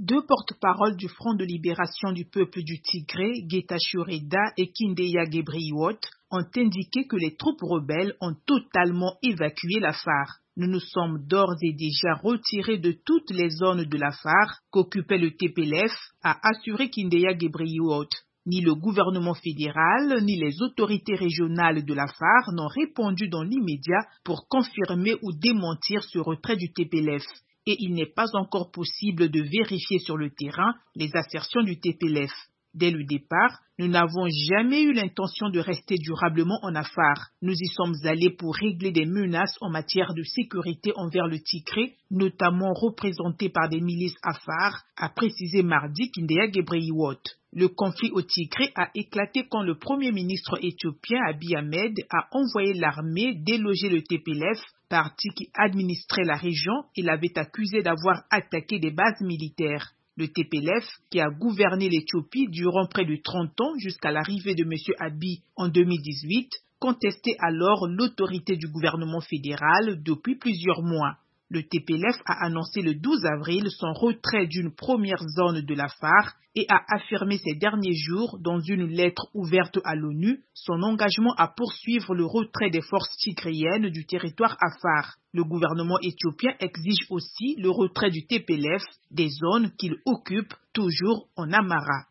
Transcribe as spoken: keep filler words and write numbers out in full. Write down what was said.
Deux porte-paroles du Front de libération du peuple du Tigré, Getachew Reda et Kindeya Gebrhiwot, ont indiqué que les troupes rebelles ont totalement évacué l'Afar. Nous nous sommes d'ores et déjà retirés de toutes les zones de l'Afar qu'occupait le T P L F, a assuré Kindeya Gebrhiwot. Ni le gouvernement fédéral, ni les autorités régionales de l'Afar n'ont répondu dans l'immédiat pour confirmer ou démentir ce retrait du T P L F. Et il n'est pas encore possible de vérifier sur le terrain les assertions du T P L F. Dès le départ, nous n'avons jamais eu l'intention de rester durablement en Afar. Nous y sommes allés pour régler des menaces en matière de sécurité envers le Tigré, notamment représentées par des milices Afar, a précisé mardi Kindeya Gebrhiwot. Le conflit au Tigré a éclaté quand le premier ministre éthiopien Abiy Ahmed a envoyé l'armée déloger le T P L F, parti qui administrait la région, et l'avait accusé d'avoir attaqué des bases militaires. Le T P L F, qui a gouverné l'Éthiopie durant près de trente ans jusqu'à l'arrivée de M. Abiy en deux mille dix-huit, contestait alors l'autorité du gouvernement fédéral depuis plusieurs mois. Le T P L F a annoncé le douze avril son retrait d'une première zone de l'Afar et a affirmé ces derniers jours, dans une lettre ouverte à l'ONU, son engagement à poursuivre le retrait des forces tigréennes du territoire Afar. Le gouvernement éthiopien exige aussi le retrait du T P L F des zones qu'il occupe toujours en Amhara.